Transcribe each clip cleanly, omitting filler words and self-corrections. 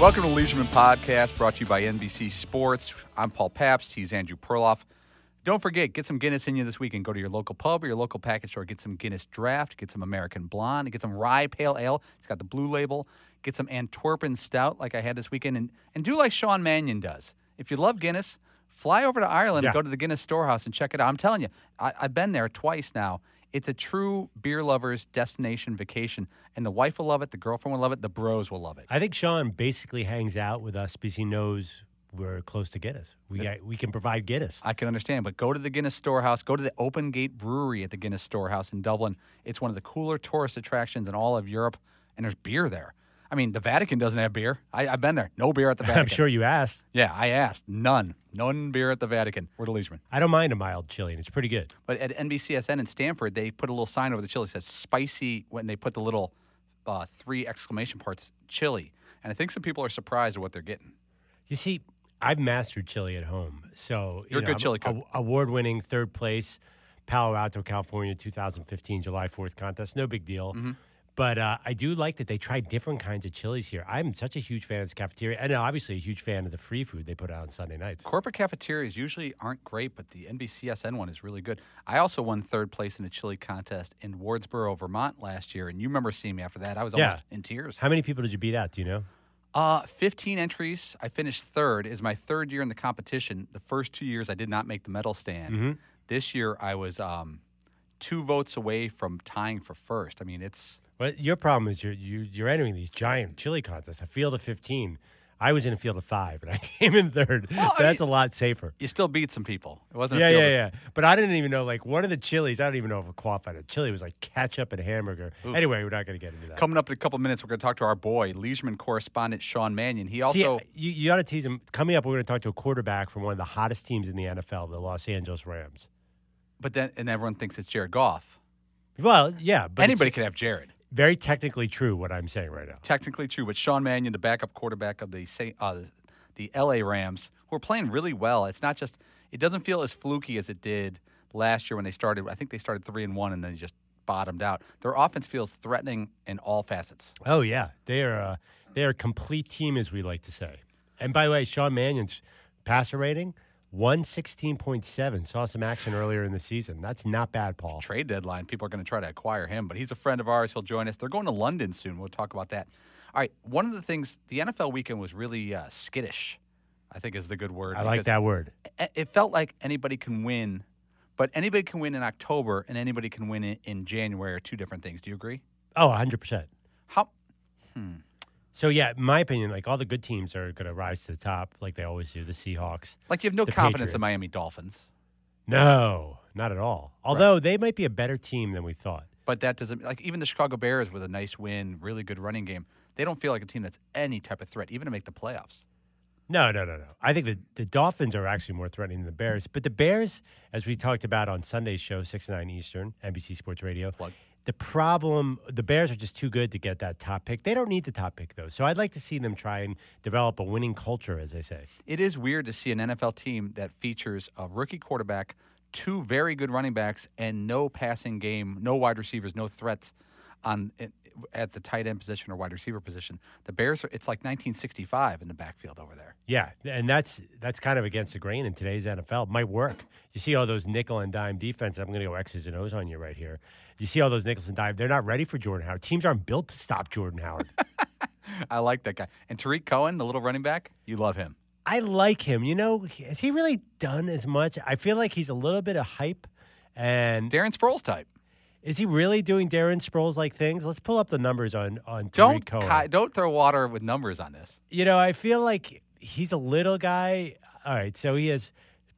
Welcome to Leisureman Podcast, brought to you by NBC Sports. I'm Paul Pabst. He's Andrew Perloff. Don't forget, get some Guinness in you this weekend. Go to your local pub or your local package store. Get some Guinness Draft. Get some American Blonde. Get some Rye Pale Ale. It's got the blue label. Get some Antwerpen Stout like I had this weekend. And do like Sean Mannion does. If you love Guinness, fly over to Ireland and go to the Guinness Storehouse and check it out. I'm telling you, I've been there twice now. It's a true beer lover's destination vacation, and the wife will love it, the girlfriend will love it, the bros will love it. I think Sean basically hangs out with us because he knows we're close to Guinness. We can provide Guinness. I can understand, but go to the Guinness Storehouse, go to the Open Gate Brewery at the Guinness Storehouse in Dublin. It's one of the cooler tourist attractions in all of Europe, and there's beer there. I mean, the Vatican doesn't have beer. I've been there. No beer at the Vatican. I'm sure you asked. Yeah, I asked. None beer at the Vatican. We're the Leisureman. I don't mind a mild chili, and it's pretty good. But at NBCSN in Stanford, they put a little sign over the chili that says spicy when they put the little 3 exclamation parts chili. And I think some people are surprised at what they're getting. You see, I've mastered chili at home. So You're a good chili cook. Award-winning third place, Palo Alto, California, 2015 July 4th contest. No big deal. Mm-hmm. But I do like that they try different kinds of chilies here. I'm such a huge fan of this cafeteria, and obviously a huge fan of the free food they put out on Sunday nights. Corporate cafeterias usually aren't great, but the NBCSN one is really good. I also won third place in a chili contest in Wardsboro, Vermont last year, and you remember seeing me after that. I was almost in tears. How many people did you beat out? Do you know? 15 entries. I finished third. It's my third year in the competition. The first 2 years, I did not make the medal stand. Mm-hmm. This year, I was 2 votes away from tying for first. I mean, it's... But your problem is you're entering these giant chili contests. A field of 15. I was in a field of 5, and I came in third. Well, that's a lot safer. You still beat some people. It wasn't Yeah. But I didn't even know, like, one of the chilies, I don't even know if it qualified. A chili was like ketchup and hamburger. Oof. Anyway, we're not going to get into that. Coming up in a couple minutes, we're going to talk to our boy, Leisureman correspondent Sean Mannion. He also... See, you got to tease him. Coming up, we're going to talk to a quarterback from one of the hottest teams in the NFL, the Los Angeles Rams. But then, and everyone thinks it's Jared Goff. Well, yeah. But anybody could have Jared. Very technically true what I'm saying right now. Technically true, but Sean Mannion, the backup quarterback of the L.A. Rams, who are playing really well. It's not just – it doesn't feel as fluky as it did last year when they started. I think they started 3-1 and then just bottomed out. Their offense feels threatening in all facets. Oh, yeah. They are a complete team, as we like to say. And by the way, Sean Mannion's passer rating – 116.7. Saw some action earlier in the season. That's not bad, Paul. Trade deadline. People are going to try to acquire him, but he's a friend of ours. He'll join us. They're going to London soon. We'll talk about that. All right. One of the things, the NFL weekend was really skittish, I think is the good word. I like that word. It felt like anybody can win, but anybody can win in October and anybody can win in January are two different things. Do you agree? Oh, 100%. How? So, yeah, in my opinion, like all the good teams are going to rise to the top like they always do, the Seahawks. Like you have no confidence Patriots. in Miami Dolphins. No, not at all. Although they might be a better team than we thought. But that doesn't – like even the Chicago Bears with a nice win, really good running game, they don't feel like a team that's any type of threat, even to make the playoffs. No. I think the Dolphins are actually more threatening than the Bears. But the Bears, as we talked about on Sunday's show, 6 to 9 Eastern, NBC Sports Radio, the problem, the Bears are just too good to get that top pick. They don't need the top pick, though. So I'd like to see them try and develop a winning culture, as they say. It is weird to see an NFL team that features a rookie quarterback, 2 very good running backs, and no passing game, no wide receivers, no threats at the tight end position or wide receiver position. The Bears, it's like 1965 in the backfield over there. Yeah, and that's kind of against the grain in today's NFL. Might work. You see all those nickel and dime defense. I'm going to go X's and O's on you right here. You see all those nickels and dime. They're not ready for Jordan Howard. Teams aren't built to stop Jordan Howard. I like that guy. And Tariq Cohen, the little running back, you love him. I like him. You know, has he really done as much? I feel like he's a little bit of hype. And Darren Sproles type. Is he really doing Darren Sproles-like things? Let's pull up the numbers on Tariq Cohen. Don't throw water with numbers on this. You know, I feel like he's a little guy. All right, so he has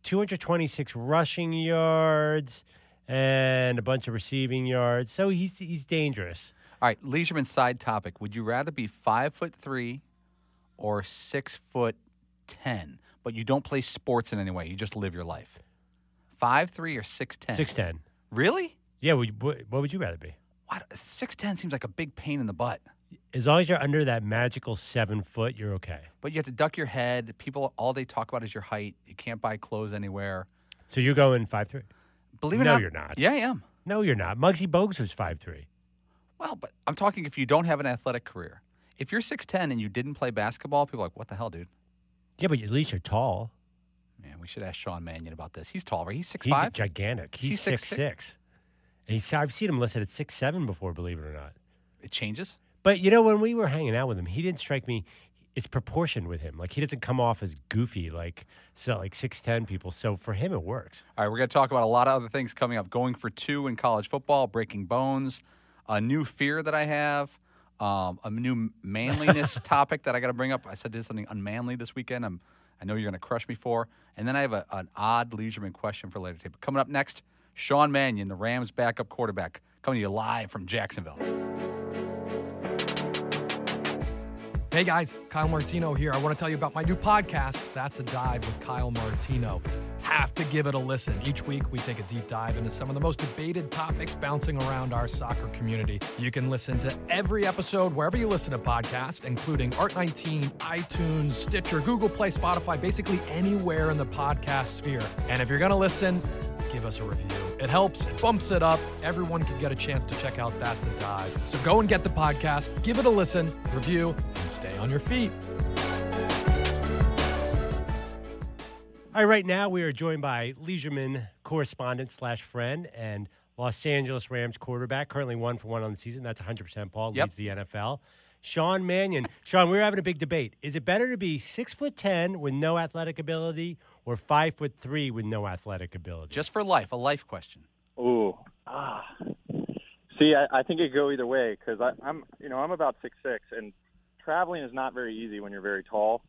226 rushing yards and a bunch of receiving yards. So he's dangerous. All right, Leisureman side topic. Would you rather be 5'3" or 6'10"? But you don't play sports in any way. You just live your life. 5'3" or 6'10"? 6'10". Really? Yeah, what would you rather be? What? 6'10" seems like a big pain in the butt. As long as you're under that magical 7 foot, you're okay. But you have to duck your head. People all they talk about is your height. You can't buy clothes anywhere. So you're going 5'3"? Believe it or not. No, you're not. Yeah, I am. No, you're not. Muggsy Bogues was 5'3". Well, but I'm talking if you don't have an athletic career. If you're 6'10" and you didn't play basketball, people are like, what the hell, dude? Yeah, but at least you're tall. Man, we should ask Sean Mannion about this. He's tall, right? He's 6'5"? He's gigantic. He's 6'6". And I've seen him listed at 6'7" before, believe it or not. It changes? But, you know, when we were hanging out with him, he didn't strike me. It's proportioned with him. Like, he doesn't come off as goofy like 6'10" people. So for him, it works. All right, we're going to talk about a lot of other things coming up. Going for 2 in college football, breaking bones, a new fear that I have, a new manliness topic that I got to bring up. I said I did something unmanly this weekend. I know you're going to crush me for. And then I have an odd Leisureman question for later today. But coming up next, Sean Mannion, the Rams' backup quarterback, coming to you live from Jacksonville. Hey guys, Kyle Martino here. I want to tell you about my new podcast, That's a Dive with Kyle Martino. Have to give it a listen. Each week we take a deep dive into some of the most debated topics bouncing around our soccer community. You can listen to every episode wherever you listen to podcasts, including Art19, iTunes, Stitcher, Google Play, Spotify, basically anywhere in the podcast sphere. And if you're going to listen, give us a review. It helps, it bumps it up. Everyone can get a chance to check out That's a Dive. So go and get the podcast, give it a listen, review, and stay on your feet. All right, right now we are joined by Leisureman correspondent / friend and Los Angeles Rams quarterback, currently 1-for-1 on the season. That's 100% Paul, leads the NFL. Sean Mannion. Sean, we were having a big debate. Is it better to be 6'10" with no athletic ability or 5'3" with no athletic ability? Just for life, a life question. Ooh. See, I think it could go either way because I'm about 6'6", and traveling is not very easy when you're very tall.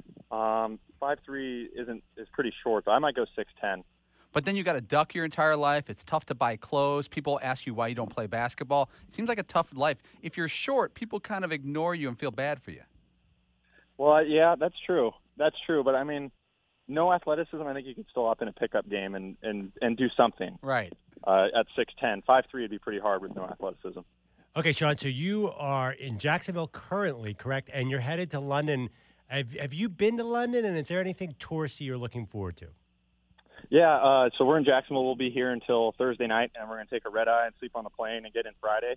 5'3" is pretty short, so I might go 6'10". But then you got to duck your entire life. It's tough to buy clothes. People ask you why you don't play basketball. It seems like a tough life. If you're short, people kind of ignore you and feel bad for you. Well, yeah, that's true. That's true. But, I mean, no athleticism, I think you could still up in a pickup game and do something. Right. At 6'10". 5'3" would be pretty hard with no athleticism. Okay, Sean, so you are in Jacksonville currently, correct? And you're headed to London. Have you been to London, and is there anything touristy you're looking forward to? Yeah, so we're in Jacksonville. We'll be here until Thursday night, and we're going to take a red-eye and sleep on the plane and get in Friday.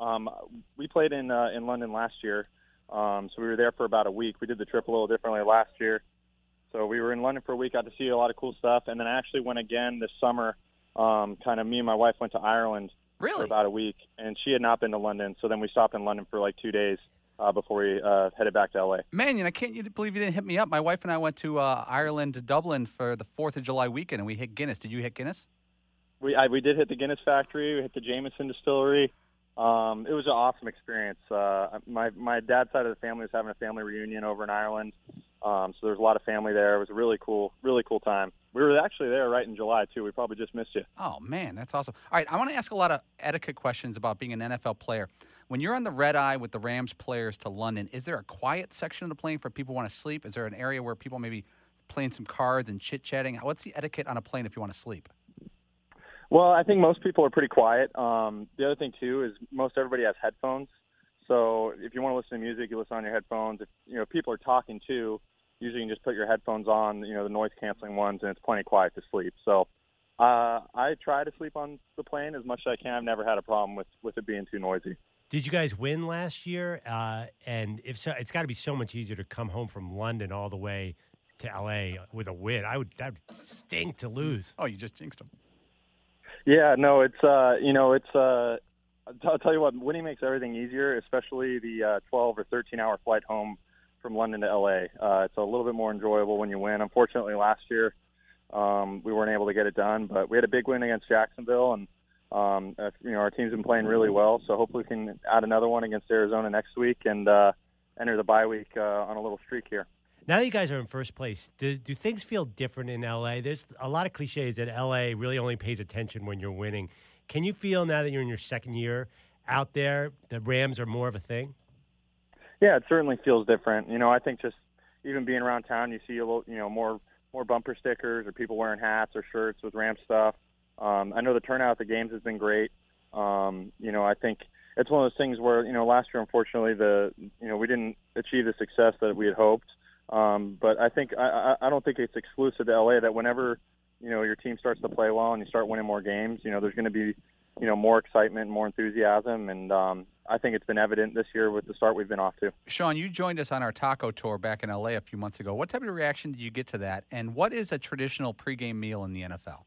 We played in London last year, so we were there for about a week. We did the trip a little differently last year. So we were in London for a week, got to see a lot of cool stuff, and then I actually went again this summer. Kind of me and my wife went to Ireland for about a week, and she had not been to London, so then we stopped in London for like 2 days. Before we headed back to L.A. Man, I can't believe you didn't hit me up. My wife and I went to Ireland, to Dublin for the 4th of July weekend, and we hit Guinness. Did you hit Guinness? We did hit the Guinness factory. We hit the Jameson distillery. It was an awesome experience. My dad's side of the family was having a family reunion over in Ireland, so there was a lot of family there. It was a really cool time. We were actually there right in July, too. We probably just missed you. Oh, man, that's awesome. All right, I want to ask a lot of etiquette questions about being an NFL player. When you're on the red eye with the Rams players to London, is there a quiet section of the plane for people who want to sleep? Is there an area where people maybe playing some cards and chit-chatting? What's the etiquette on a plane if you want to sleep? Well, I think most people are pretty quiet. The other thing, too, is most everybody has headphones. So if you want to listen to music, you listen on your headphones. If people are talking, too, usually you can just put your headphones on, the noise-canceling ones, and it's plenty quiet to sleep. So I try to sleep on the plane as much as I can. I've never had a problem with it being too noisy. Did you guys win last year? And if so, it's got to be so much easier to come home from London all the way to L.A. with a win. That would stink to lose. Oh, you just jinxed them. Yeah, no, it's I'll tell you what, winning makes everything easier, especially the 12 or 13-hour flight home from London to L.A. It's a little bit more enjoyable when you win. Unfortunately, last year we weren't able to get it done, but we had a big win against Jacksonville, and our team's been playing really well, so hopefully we can add another one against Arizona next week and enter the bye week on a little streak here. Now that you guys are in first place, do things feel different in L.A.? There's a lot of cliches that L.A. really only pays attention when you're winning. Can you feel now that you're in your second year out there, the Rams are more of a thing? Yeah, it certainly feels different. I think just even being around town, you see a little, more bumper stickers or people wearing hats or shirts with Rams stuff. I know the turnout at the games has been great. I think it's one of those things where, last year, unfortunately, we didn't achieve the success that we had hoped. But I think I don't think it's exclusive to LA that whenever, your team starts to play well and you start winning more games, there's going to be, more excitement, more enthusiasm. And I think it's been evident this year with the start we've been off to. Sean, you joined us on our taco tour back in L.A. a few months ago. What type of reaction did you get to that? And what is a traditional pregame meal in the NFL?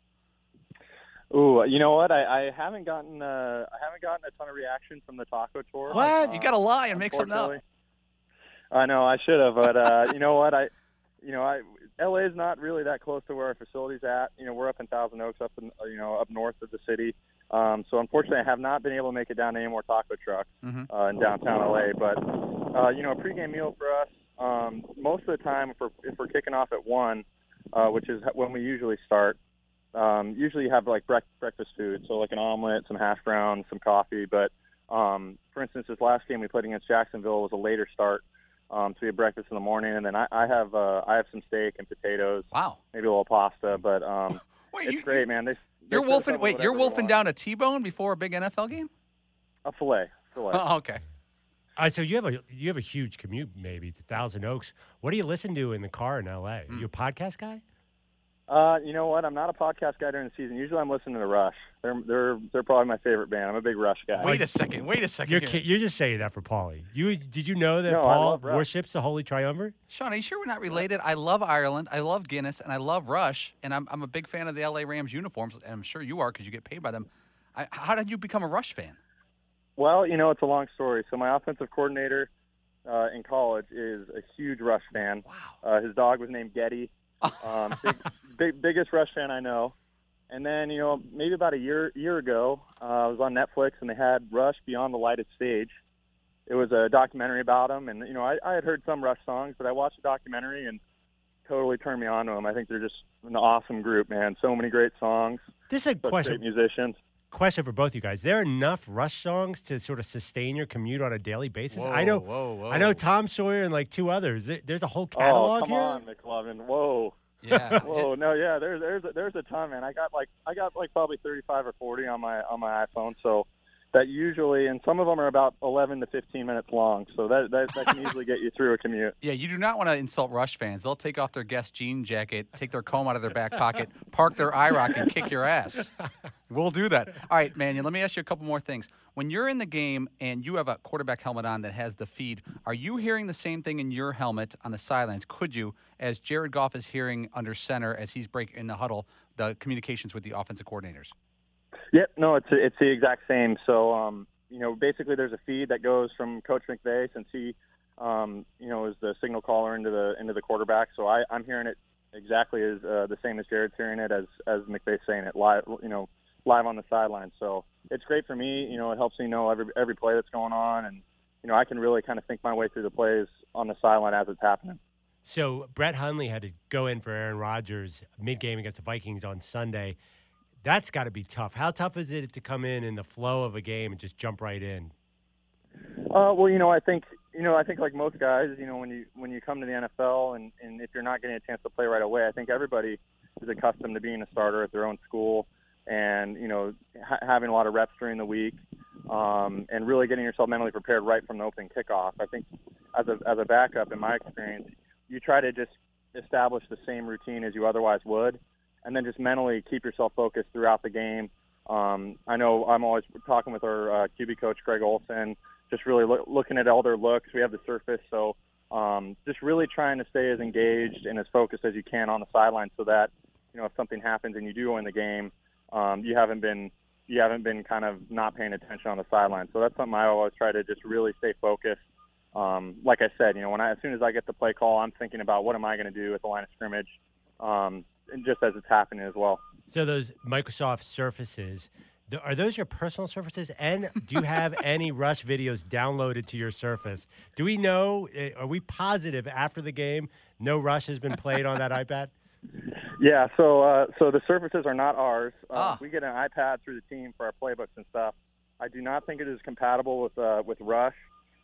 Ooh, you know what? I haven't gotten a ton of reaction from the taco tour. What? You got to lie and make something up. I know I should have, but you know what? LA is not really that close to where our facility's at. You know, we're up in Thousand Oaks, up north of the city. So unfortunately, I have not been able to make it down to any more taco trucks in downtown LA. But a pregame meal for us, most of the time, if we're kicking off at 1, which is when we usually start, usually you have like breakfast food, so like an omelet, some hash browns, some coffee. But for instance, this last game we played against Jacksonville was a later start. So we have breakfast in the morning, and then I have some steak and potatoes. Wow. Maybe a little pasta, but it's great, man. You're wolfing down a T-bone before a big NFL game? A filet. Oh, okay. So you have a huge commute, maybe to Thousand Oaks. What do you listen to in the car in L.A.? Are you a podcast guy? You know what? I'm not a podcast guy during the season. Usually I'm listening to Rush. They're probably my favorite band. I'm a big Rush guy. Wait a second. You're just saying that for Paulie. Did you know that Paul worships the Holy Triumvirate? Sean, are you sure we're not related? I love Ireland. I love Guinness, and I love Rush. And I'm a big fan of the LA Rams uniforms, and I'm sure you are because you get paid by them. How did you become a Rush fan? Well, it's a long story. So my offensive coordinator in college is a huge Rush fan. Wow. His dog was named Getty. Biggest Rush fan I know. And then, maybe about a year ago, I was on Netflix, and they had Rush Beyond the Lighted Stage. It was a documentary about him, and, I had heard some Rush songs, but I watched the documentary and totally turned me on to them. I think they're just an awesome group, man. So many great songs. This is a question. Great musicians. Question for both you guys. There are enough Rush songs to sort of sustain your commute on a daily basis? Whoa, I know whoa. I know Tom Sawyer and like 2 others. There's a whole catalog here. Oh, come on, McLovin. Whoa. Yeah. Whoa, no, yeah. There's a ton, man. I got probably 35 or 40 on my iPhone. So that usually, and some of them are about 11 to 15 minutes long. So that can easily get you through a commute. Yeah, you do not want to insult Rush fans. They'll take off their Guess jean jacket, take their comb out of their back pocket, park their IROC, and kick your ass. We'll do that. All right, Mannion, let me ask you a couple more things. When you're in the game and you have a quarterback helmet on that has the feed, are you hearing the same thing in your helmet on the sidelines? Could you, as Jared Goff is hearing under center as he's breaking in the huddle, the communications with the offensive coordinators? Yep, no, it's the exact same. So, basically there's a feed that goes from Coach McVay, since he, is the signal caller into the quarterback. So I'm hearing it exactly as the same as Jared's hearing it, as McVay's saying it live on the sideline. So it's great for me. It helps me know every play that's going on, and I can really kind of think my way through the plays on the sideline as it's happening. So Brett Hundley had to go in for Aaron Rodgers mid-game against the Vikings on Sunday. That's got to be tough. How tough is it to come in the flow of a game and just jump right in? Well, I think like most guys, when you come to the NFL and if you're not getting a chance to play right away, I think everybody is accustomed to being a starter at their own school and, having a lot of reps during the week and really getting yourself mentally prepared right from the opening kickoff. I think as a backup, in my experience, you try to just establish the same routine as you otherwise would, and then just mentally keep yourself focused throughout the game. I know I'm always talking with our QB coach, Greg Olson, just really looking at all their looks. We have the surface, so just really trying to stay as engaged and as focused as you can on the sideline so that, if something happens and you do win the game, you haven't been kind of not paying attention on the sideline. So that's something I always try to just really stay focused. Like I said, as soon as I get the play call, I'm thinking about what am I going to do at the line of scrimmage, and just as it's happening as well. So those Microsoft Surfaces, are those your personal Surfaces? And do you have any Rush videos downloaded to your Surface? Do we know, are we positive after the game no Rush has been played on that iPad? Yeah, so the Surfaces are not ours. We get an iPad through the team for our playbooks and stuff. I do not think it is compatible with Rush.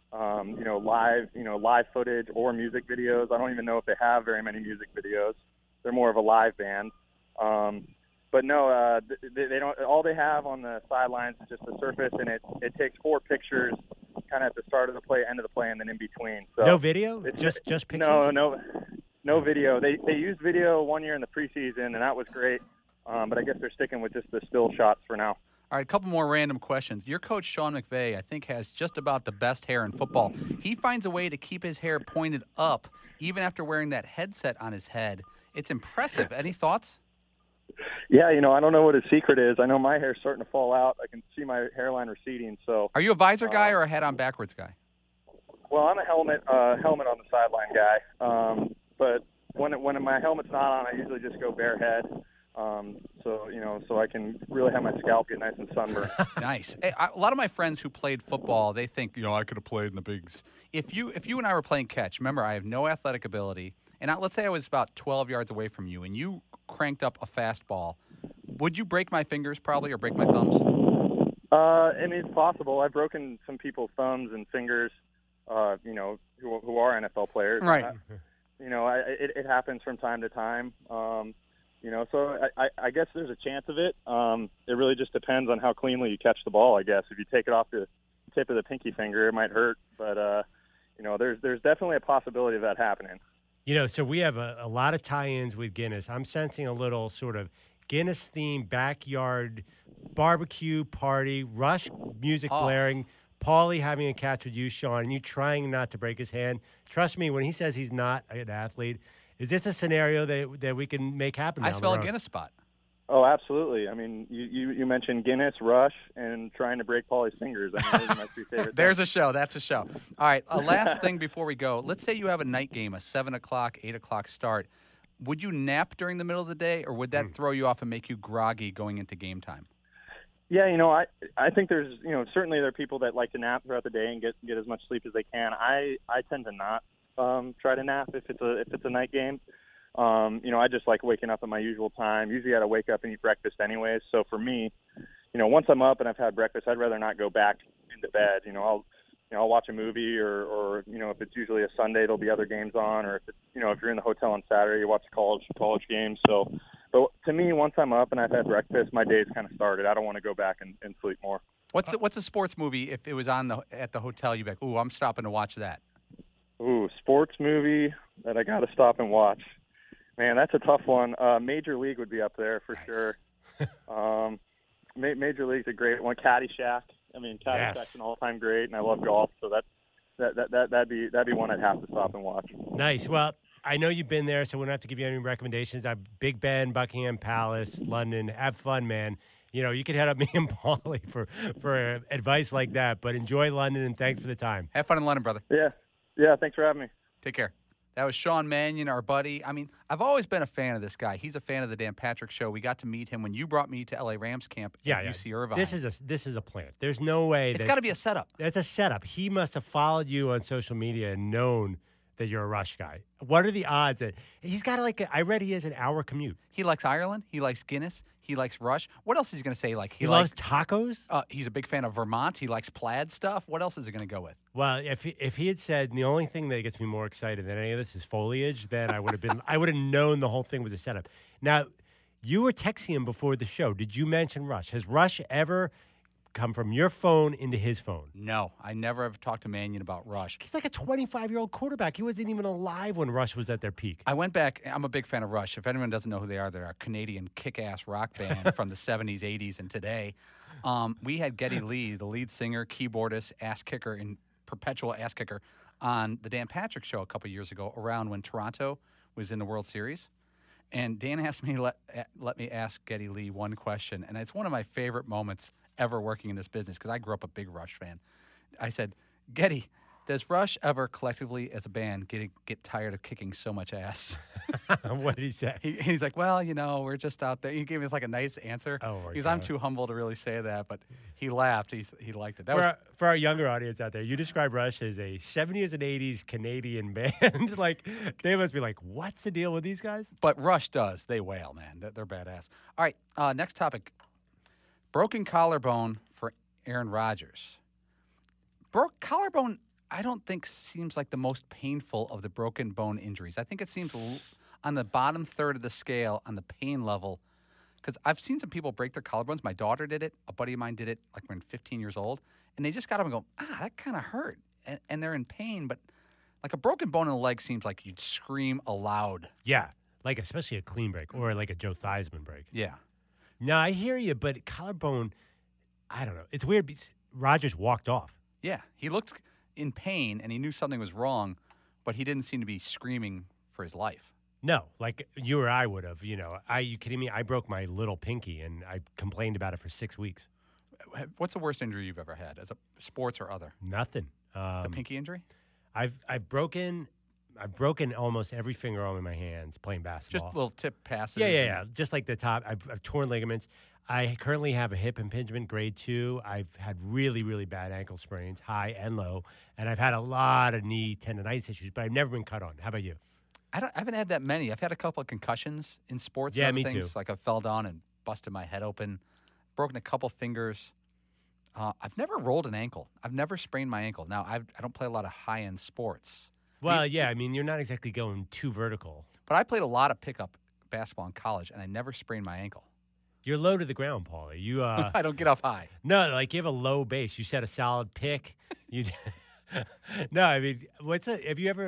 Live footage or music videos. I don't even know if they have very many music videos. They're more of a live band. But no, they don't. All they have on the sidelines is just the surface, and it takes 4 pictures, kind of at the start of the play, end of the play, and then in between. So no video, just pictures. No video. They used video one year in the preseason, and that was great. But I guess they're sticking with just the still shots for now. All right, a couple more random questions. Your coach, Sean McVay, I think has just about the best hair in football. He finds a way to keep his hair pointed up even after wearing that headset on his head. It's impressive. Any thoughts? Yeah, I don't know what his secret is. I know my hair's starting to fall out. I can see my hairline receding. So, Are you a visor guy or a head on backwards guy? well, I'm a helmet on the sideline guy. But when my helmet's not on, I usually just go bare head. So I can really have my scalp get nice and sunburned. Nice. Hey, a lot of my friends who played football, they think, I could have played in the bigs. If you and I were playing catch, remember, I have no athletic ability, and let's say I was about 12 yards away from you, and you cranked up a fastball, would you break my fingers probably or break my thumbs? It's possible. I've broken some people's thumbs and fingers, who are NFL players. Right. It happens from time to time. So I guess there's a chance of it. It really just depends on how cleanly you catch the ball, I guess. If you take it off the tip of the pinky finger, it might hurt. But, there's definitely a possibility of that happening. So we have a lot of tie-ins with Guinness. I'm sensing a little sort of Guinness-themed backyard barbecue party, Rush music blaring, Paulie having a catch with you, Sean, and you trying not to break his hand. Trust me, when he says he's not an athlete, is this a scenario that we can make happen? I smell a Guinness spot. Oh, absolutely. I mean, you mentioned Guinness, Rush, and trying to break Paulie's fingers. I mean, those are my two favorite There's a show. That's a show. All right, last thing before we go. Let's say you have a night game, a 7 o'clock, 8 o'clock start. Would you nap during the middle of the day, or would that throw you off and make you groggy going into game time? Yeah, I think there's, certainly there are people that like to nap throughout the day and get as much sleep as they can. I tend to not try to nap if it's a night game. I just like waking up at my usual time. Usually I got to wake up and eat breakfast anyways. So for me, once I'm up and I've had breakfast, I'd rather not go back into bed. I'll watch a movie or if it's usually a Sunday, there'll be other games on, or if it's, if you're in the hotel on Saturday, you watch college games. So, but to me, once I'm up and I've had breakfast, my day's kind of started. I don't want to go back and sleep more. What's a sports movie if it was on at the hotel? You'd be like, ooh, I'm stopping to watch that. Ooh, sports movie that I got to stop and watch. Man, that's a tough one. Major League would be up there for sure. Major League's a great one. Caddyshack. I mean, Caddyshack's an all-time great, and I love golf, so that'd be one I'd have to stop and watch. Nice. Well, I know you've been there, so we don't have to give you any recommendations. Big Ben, Buckingham Palace, London. Have fun, man. You could head up me and Paulie for advice like that, but enjoy London, and thanks for the time. Have fun in London, brother. Yeah. Thanks for having me. Take care. That was Sean Mannion, our buddy. I mean, I've always been a fan of this guy. He's a fan of the Dan Patrick Show. We got to meet him when you brought me to LA Rams camp at UC Irvine. This is a plant. There's no way. It's got to be a setup. That's a setup. He must have followed you on social media and known that you're a Rush guy. What are the odds that he's got I read he has an hour commute. He likes Ireland. He likes Guinness. He likes Rush. What else is he going to say? He loves tacos? He's a big fan of Vermont. He likes plaid stuff. What else is he going to go with? Well, if he had said the only thing that gets me more excited than any of this is foliage, then I would have known the whole thing was a setup. Now, you were texting him before the show. Did you mention Rush? Has Rush ever come from your phone into his phone? No, I never have talked to Mannion about Rush. He's like a 25-year-old quarterback. He wasn't even alive when Rush was at their peak. I went back. I'm a big fan of Rush. If anyone doesn't know who they are, they're a Canadian kick-ass rock band from the 70s, 80s, and today. We had Geddy Lee, the lead singer, keyboardist, ass kicker, and perpetual ass kicker on the Dan Patrick Show a couple years ago around when Toronto was in the World Series. And Dan asked me, let me ask Geddy Lee one question, and it's one of my favorite moments ever working in this business because I grew up a big Rush fan. I said, Geddy, does Rush ever collectively as a band get tired of kicking so much ass? What did he say? He's like, well, we're just out there. He gave us like a nice answer. I'm too humble to really say that, but he laughed. He liked it. For our younger audience out there, you describe Rush as a 70s and 80s Canadian band. Like, they must be like, what's the deal with these guys? But Rush does. They wail, man. They're badass. All right, next topic. Broken collarbone for Aaron Rodgers. Collarbone, I don't think seems like the most painful of the broken bone injuries. I think it seems on the bottom third of the scale on the pain level because I've seen some people break their collarbones. My daughter did it. A buddy of mine did it like when 15 years old. And they just got up and go, that kind of hurt. And they're in pain. But like a broken bone in the leg seems like you'd scream aloud. Yeah, like especially a clean break or like a Joe Theismann break. Yeah. No, I hear you, but collarbone, I don't know. It's weird because Rodgers walked off. Yeah, he looked in pain, and he knew something was wrong, but he didn't seem to be screaming for his life. No, like you or I would have. You kidding me? I broke my little pinky, and I complained about it for 6 weeks. What's the worst injury you've ever had, as a sports or other? Nothing. The pinky injury? I've broken almost every finger on my hands playing basketball. Just little tip passes. Yeah. Just like the top. I've torn ligaments. I currently have a hip impingement, grade 2. I've had really, really bad ankle sprains, high and low, and I've had a lot of knee tendonitis issues, but I've never been cut on. How about you? I haven't had that many. I've had a couple of concussions in sports. Yeah, and me things. too. Like I fell down and busted my head open, broken a couple fingers. I've never rolled an ankle. I've never sprained my ankle. Now, I don't play a lot of high-end sports. Well, yeah, I mean, you're not exactly going too vertical. But I played a lot of pickup basketball in college, and I never sprained my ankle. You're low to the ground, Paulie. You I don't get off high. No, like you have a low base. You set a solid pick. No, I mean, have you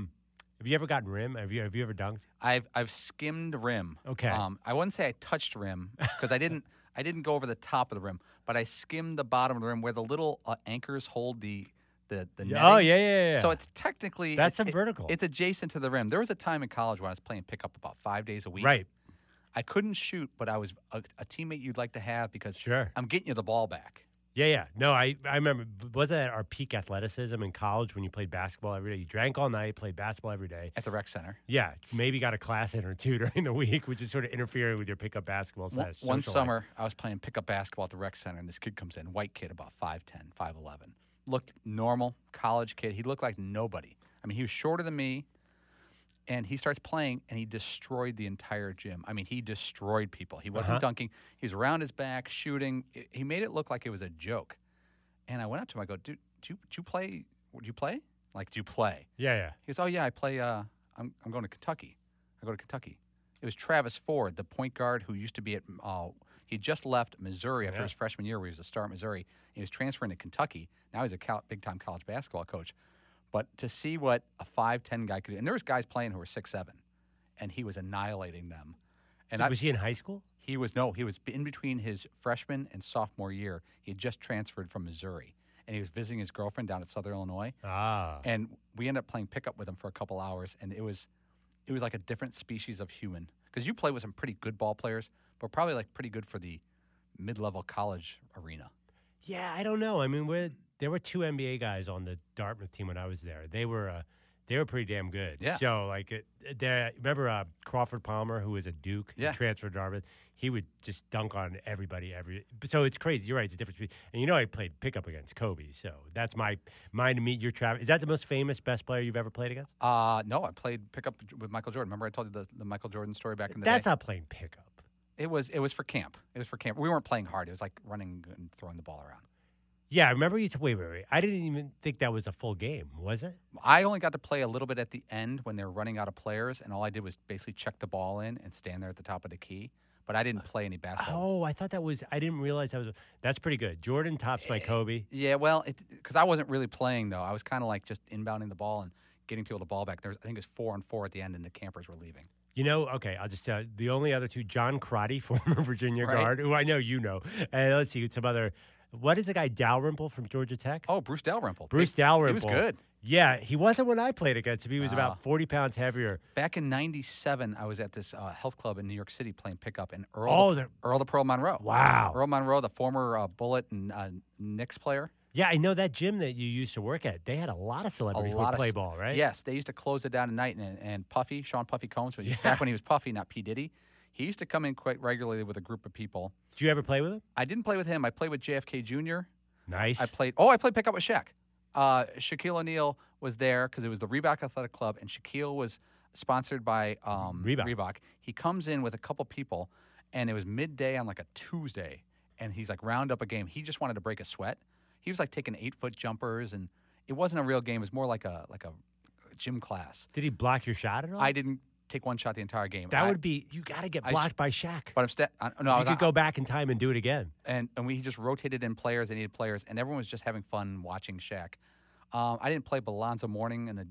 ever gotten rim? Have you ever dunked? I've skimmed rim. Okay. I wouldn't say I touched rim because I didn't go over the top of the rim, but I skimmed the bottom of the rim where the little anchors hold the netting. Oh, yeah. So it's technically That's some vertical. It's adjacent to the rim. There was a time in college when I was playing pickup about 5 days a week. Right. I couldn't shoot, but I was a teammate you'd like to have because Sure. I'm getting you the ball back. Yeah. No, I remember. Wasn't that our peak athleticism in college when you played basketball every day? You drank all night, played basketball every day. At the rec center. Yeah, maybe got a class in or two during the week, which is sort of interfering with your pickup basketball. One summer, I was playing pickup basketball at the rec center, and this kid comes in, white kid, about 5'10", 5'11". Looked normal, college kid. He looked like nobody. I mean, he was shorter than me, and he starts playing, and he destroyed the entire gym. I mean, he destroyed people. He wasn't dunking. He was around his back, shooting. He made it look like it was a joke. And I went up to him. I go, dude, do you play? Would you play? Like, do you play? Yeah. He goes, oh, yeah, I play. I'm going to Kentucky. I go to Kentucky. It was Travis Ford, the point guard who used to be at he just left Missouri after his freshman year where he was a star at Missouri. He was transferring to Kentucky. Now he's a big-time college basketball coach. But to see what a 5'10" guy could do, and there was guys playing who were 6'7", and he was annihilating them. And So was he in high school? He was in between his freshman and sophomore year. He had just transferred from Missouri, and he was visiting his girlfriend down at Southern Illinois. And we ended up playing pickup with him for a couple hours, and it was like a different species of human. Because you play with some pretty good ball players, but probably like pretty good for the mid-level college arena. Yeah, I don't know. I mean, there were 2 NBA guys on the Dartmouth team when I was there. They were pretty damn good. Yeah. So remember Crawford Palmer, who was a Duke, Yeah. He transferred to Dartmouth. He would just dunk on everybody. So it's crazy. You're right. It's a difference. And I played pickup against Kobe. So that's mine to meet your Travis. Is that the most famous best player you've ever played against? No, I played pickup with Michael Jordan. Remember I told you the Michael Jordan story back in the day? That's not playing pickup. It was for camp. It was for camp. We weren't playing hard. It was like running and throwing the ball around. Yeah, I remember you. Wait. I didn't even think that was a full game, was it? I only got to play a little bit at the end when they were running out of players, and all I did was basically check the ball in and stand there at the top of the key. But I didn't play any basketball. Oh, I thought that was. I didn't realize that was. That's pretty good. Jordan tops my Kobe. Yeah, well, because I wasn't really playing though. I was kind of like just inbounding the ball and getting people the ball back. I think it was 4-on-4 at the end, and the campers were leaving. Okay, I'll just tell you. The only other 2, John Crotty, former Virginia Right. guard, who I know you know. And let's see, some other. What is the guy, Dalrymple from Georgia Tech? Oh, Bruce Dalrymple. Bruce Dalrymple. He was good. Yeah, he wasn't when I played against him. He was about 40 pounds heavier. Back in '97, I was at this health club in New York City playing pickup, and Earl the Pearl Monroe. Wow. Earl Monroe, the former Bullet and Knicks player. Yeah, I know that gym that you used to work at. They had a lot of celebrities who would play ball, right? Yes, they used to close it down at night, and Puffy, Sean Puffy Combs, back when he was Puffy, not P. Diddy, he used to come in quite regularly with a group of people. Did you ever play with him? I didn't play with him. I played with JFK Jr. Nice. I played pickup with Shaq. Shaquille O'Neal was there because it was the Reebok Athletic Club, and Shaquille was sponsored by Reebok. He comes in with a couple people, and it was midday on like a Tuesday, and he's like round up a game. He just wanted to break a sweat. He was like taking 8-foot jumpers, and it wasn't a real game. It was more like a gym class. Did he block your shot at all? I didn't take one shot the entire game. That would be, you got to get blocked by Shaq. But you could go back in time and do it again. And we just rotated in players. They needed players, and everyone was just having fun watching Shaq. I didn't play, but Alonzo Mourning and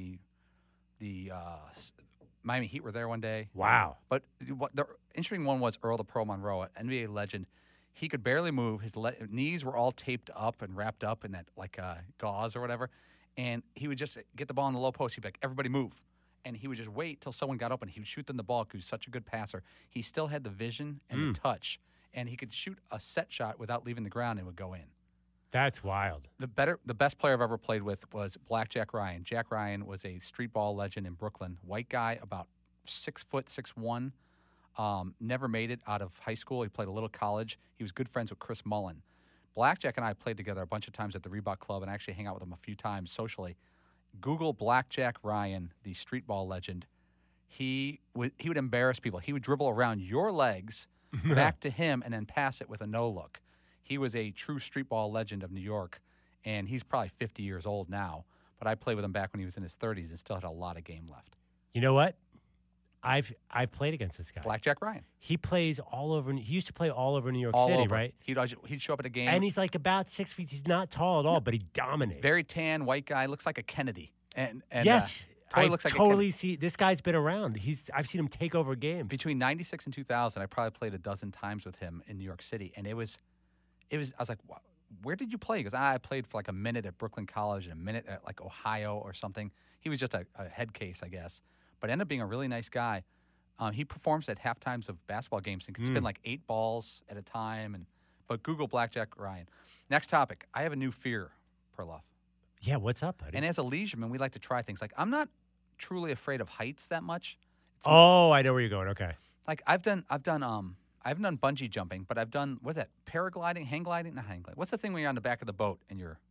the Miami Heat were there one day. Wow. But what the interesting one was Earl the Pearl Monroe, an NBA legend. He could barely move. His knees were all taped up and wrapped up in that gauze or whatever. And he would just get the ball in the low post. He'd be like, everybody move. And he would just wait till someone got open. He would shoot them the ball because he was such a good passer. He still had the vision and the touch. And he could shoot a set shot without leaving the ground and it would go in. That's wild. The best player I've ever played with was Blackjack Ryan. Jack Ryan was a street ball legend in Brooklyn. White guy, about 6 foot, 6'1". Never made it out of high school. He played a little college. He was good friends with Chris Mullen. Blackjack and I played together a bunch of times at the Reebok Club and actually hang out with him a few times socially. Google Blackjack Ryan, the street ball legend. He would embarrass people. He would dribble around your legs back to him and then pass it with a no-look. He was a true street ball legend of New York, and he's probably 50 years old now. But I played with him back when he was in his 30s and still had a lot of game left. You know what? I've played against this guy. Blackjack Ryan. He plays all over. He used to play all over New York All City, over. right? He'd show up at a game. And he's like about 6 feet. He's not tall at all, but he dominates. Very tan, white guy. Looks like a Kennedy. And yes, totally I looks like totally see. This guy's been around. I've seen him take over games. Between 96 and 2000, I probably played a dozen times with him in New York City. And it was. I was like, wow, where did you play? Because I played for like a minute at Brooklyn College and a minute at like Ohio or something. He was just a head case, I guess. But ended up being a really nice guy. He performs at halftimes of basketball games and can spin like 8 balls at a time. But Google Blackjack Ryan. Next topic. I have a new fear, Perloff. Yeah, what's up, buddy? And as a leisureman, we like to try things. Like, I'm not truly afraid of heights that much. I know where you're going. Okay. Like I haven't done bungee jumping, but I've done, what's that? Paragliding, hang gliding? Not hang gliding. What's the thing when you're on the back of the boat and you're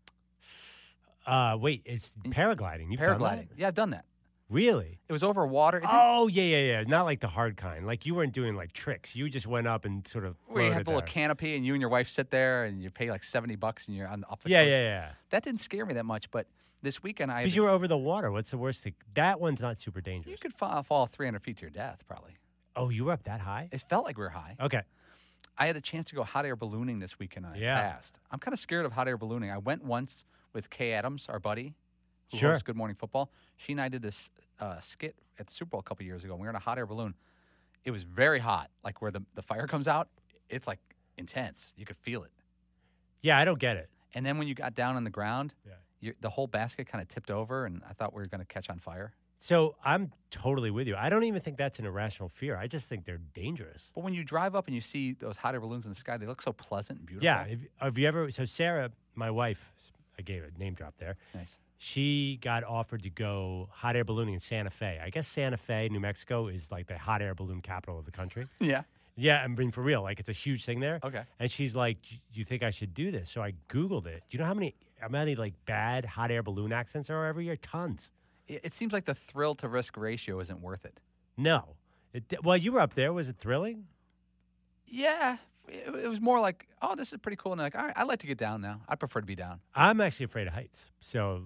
wait, it's paragliding. You've done that? Yeah, I've done that. Really? It was over water. Yeah. Not like the hard kind. Like you weren't doing like tricks. You just went up and sort of Where you have the floated little canopy and you and your wife sit there and you pay like $70 and you're on up the there. coast. Yeah. That didn't scare me that much, but this weekend Because you were over the water. What's the worst thing? That one's not super dangerous. You could fall 300 feet to your death, probably. Oh, you were up that high? It felt like we were high. Okay. I had a chance to go hot air ballooning this weekend and I passed. I'm kind of scared of hot air ballooning. I went once with Kay Adams, our buddy, who hosts Good Morning Football. She and I did this skit at the Super Bowl a couple years ago. We were in a hot air balloon. It was very hot, like where the fire comes out. It's like intense. You could feel it. Yeah, I don't get it. And then when you got down on the ground, the whole basket kind of tipped over, and I thought we were going to catch on fire. So I'm totally with you. I don't even think that's an irrational fear. I just think they're dangerous. But when you drive up and you see those hot air balloons in the sky, they look so pleasant and beautiful. Yeah. Have you ever? So Sarah, my wife, I gave a name drop there. Nice. She got offered to go hot air ballooning in Santa Fe. I guess Santa Fe, New Mexico, is like the hot air balloon capital of the country. Yeah. Yeah, I mean, for real. Like, it's a huge thing there. Okay. And she's like, do you think I should do this? So I Googled it. Do you know how many like bad hot air balloon accidents there are every year? Tons. It seems like the thrill to risk ratio isn't worth it. No. Well, you were up there. Was it thrilling? Yeah. It was more like, oh, this is pretty cool. And like, all right, I'd like to get down now. I'd prefer to be down. I'm actually afraid of heights. So,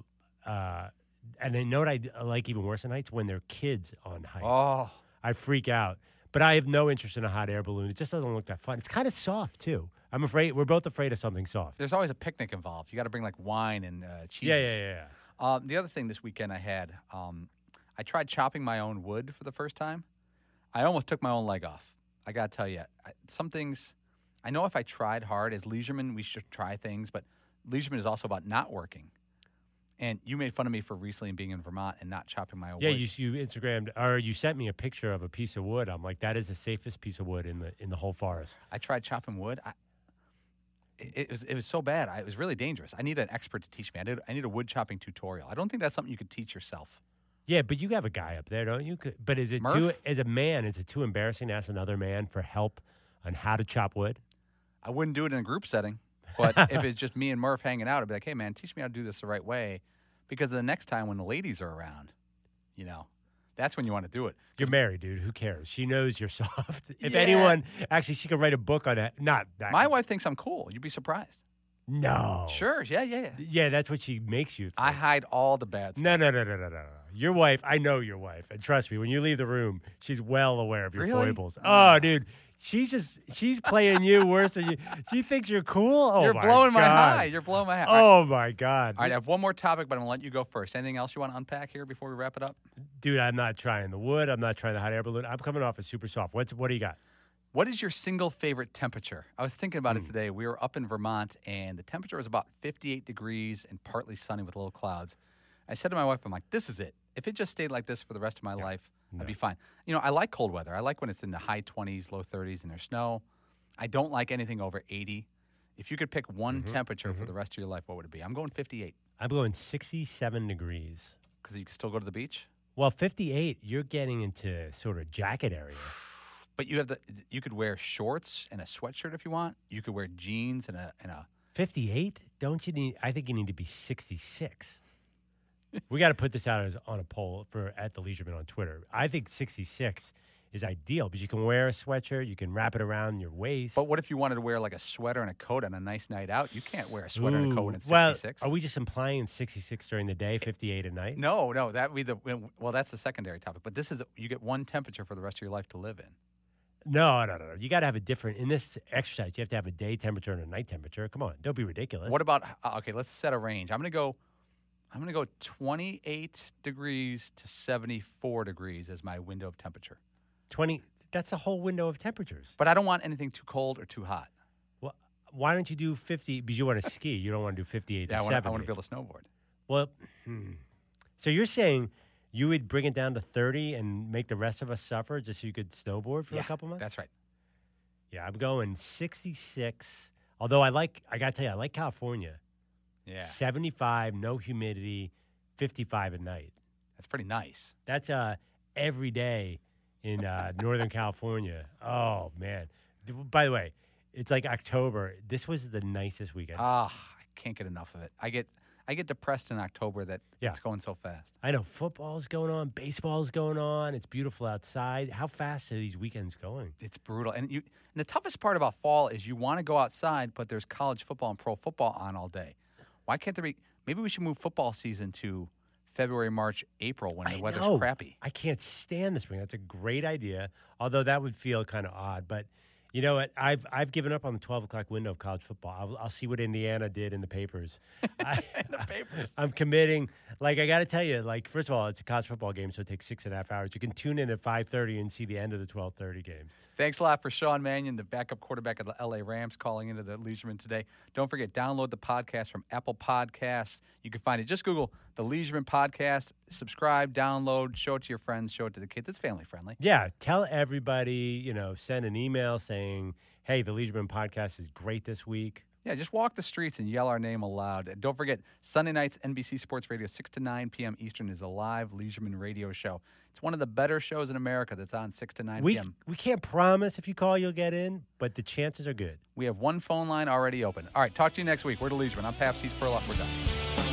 and I know what I like even worse than heights when they're kids on heights. Oh. I freak out. But I have no interest in a hot air balloon. It just doesn't look that fun. It's kind of soft, too. I'm afraid. We're both afraid of something soft. There's always a picnic involved. You got to bring like wine and cheeses. Yeah. The other thing this weekend I had, I tried chopping my own wood for the first time. I almost took my own leg off. I got to tell you, some things, I know if I tried hard, as leisuremen, we should try things, but leisuremen is also about not working. And you made fun of me for recently being in Vermont and not chopping my own wood. Yeah, you Instagrammed, or you sent me a picture of a piece of wood. I'm like, that is the safest piece of wood in the whole forest. I tried chopping wood. It was so bad. It was really dangerous. I need an expert to teach me. I need a wood chopping tutorial. I don't think that's something you could teach yourself. Yeah, but you have a guy up there, don't you? But is it too, as a man, is it too embarrassing to ask another man for help on how to chop wood? I wouldn't do it in a group setting. But if it's just me and Murph hanging out, I'd be like, hey, man, teach me how to do this the right way. Because the next time when the ladies are around, that's when you want to do it. You're married, dude. Who cares? She knows you're soft. If anyone, actually, she could write a book on it. Not that. My wife thinks I'm cool. You'd be surprised. No. Sure. Yeah. Yeah, that's what she makes you think. I hide all the bad stuff. No. Your wife, I know your wife. And trust me, when you leave the room, she's well aware of your foibles. Oh, dude. She's playing you worse than you. She thinks you're cool. Oh, You're blowing my high. You're blowing my high. Oh, my God. All right, I have one more topic, but I'm going to let you go first. Anything else you want to unpack here before we wrap it up? Dude, I'm not trying the wood. I'm not trying the hot air balloon. I'm coming off as super soft. What do you got? What is your single favorite temperature? I was thinking about it today. We were up in Vermont, and the temperature was about 58 degrees and partly sunny with little clouds. I said to my wife, I'm like, this is it. If it just stayed like this for the rest of my life, I'd be fine. You know, I like cold weather. I like when it's in the high 20s, low 30s, and there's snow. I don't like anything over 80. If you could pick one temperature for the rest of your life, what would it be? I'm going 58. I'm going 67 degrees. Because you can still go to the beach? Well, 58, you're getting into sort of jacket area. But you could wear shorts and a sweatshirt if you want. You could wear jeans and a 58? Don't you need? I think you need to be 66. We got to put this out on a poll at the Leisureman on Twitter. I think 66 is ideal because you can wear a sweatshirt, you can wrap it around your waist. But what if you wanted to wear like a sweater and a coat on a nice night out? You can't wear a sweater and a coat when it's well, 66. Are we just implying 66 during the day, 58 at night? No, that would be that's the secondary topic. But you get one temperature for the rest of your life to live in. No. You got to have a different, in this exercise, you have to have a day temperature and a night temperature. Come on, don't be ridiculous. What about, okay, let's set a range. I'm going to go 28 degrees to 74 degrees as my window of temperature. 20, that's a whole window of temperatures. But I don't want anything too cold or too hot. Well, why don't you do 50, because you want to ski. You don't want to do 58 to 70. I want to build a snowboard. Well, so you're saying you would bring it down to 30 and make the rest of us suffer just so you could snowboard for a couple months? That's right. Yeah, I'm going 66. Although I got to tell you, I like California. Yeah. 75, no humidity, 55 at night. That's pretty nice. That's every day in Northern California. Oh, man. By the way, it's like October. This was the nicest weekend. I can't get enough of it. I get depressed in October that it's going so fast. I know. Football's going on. Baseball's going on. It's beautiful outside. How fast are these weekends going? It's brutal. And the toughest part about fall is you want to go outside, but there's college football and pro football on all day. Why can't there be – maybe we should move football season to February, March, April when the weather's crappy. I can't stand the spring. That's a great idea, although that would feel kind of odd. But you know what? I've given up on the 12 o'clock window of college football. I'll see what Indiana did in the papers. I'm committing. Like, I got to tell you, like, first of all, it's a college football game, so it takes 6.5 hours. You can tune in at 5:30 and see the end of the 12:30 game. Thanks a lot for Sean Mannion, the backup quarterback of the L.A. Rams, calling into the Leisureman today. Don't forget, download the podcast from Apple Podcasts. You can find it. Just Google the Leisureman podcast. Subscribe, download, show it to your friends, show it to the kids. It's family friendly. Yeah, tell everybody, send an email saying, hey, the Leisureman podcast is great this week. Yeah, just walk the streets and yell our name aloud. And don't forget, Sunday nights, NBC Sports Radio, 6 to 9 p.m. Eastern is a live Leisureman radio show. It's one of the better shows in America that's on 6 to 9 p.m. We can't promise if you call you'll get in, but the chances are good. We have one phone line already open. All right, talk to you next week. We're the Leisureman. I'm Paps. He's Perloff. We're done.